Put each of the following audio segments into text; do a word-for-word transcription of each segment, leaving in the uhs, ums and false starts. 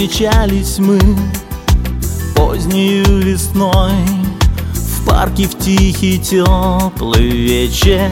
Встречались мы позднею весной в парке в тихий теплый вечер.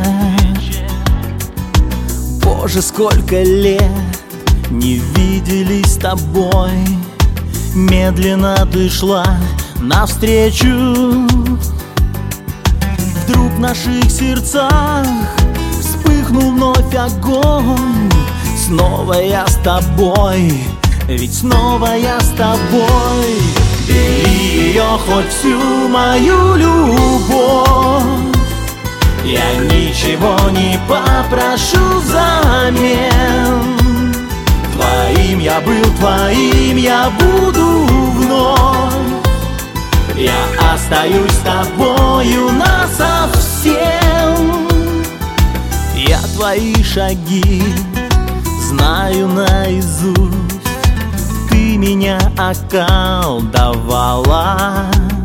Боже, сколько лет не виделись с тобой. Медленно ты шла навстречу. Вдруг в наших сердцах вспыхнул вновь огонь. Снова я с тобой, ведь снова я с тобой. Бери ее хоть всю мою любовь, я ничего не попрошу взамен. Твоим я был, твоим я буду вновь. Я остаюсь с тобою насовсем. Я твои шаги знаю наизусть. Ты меня околдовала.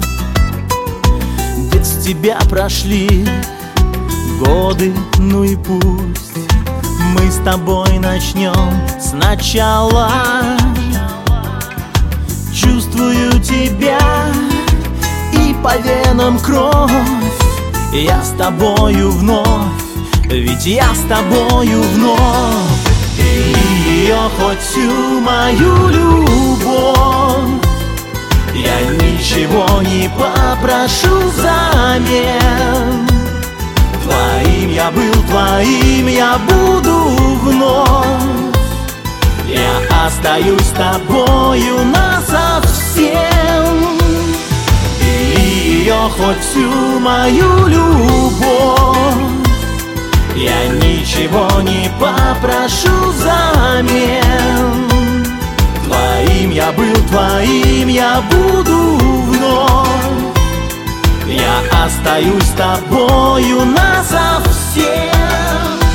Без тебя прошли годы, ну и пусть. Мы с тобой начнем сначала. Чувствую тебя, и по венам кровь. Я с тобою вновь, ведь я с тобою вновь. Бери ее хоть всю мою любовь, я ничего не попрошу взамен. Твоим я был, твоим я буду вновь. Я остаюсь с тобою насовсем. Бери ее хоть всю мою любовь, я ничего не попрошу взамен. Твоим я был, твоим я буду вновь. Я остаюсь с тобою насовсем.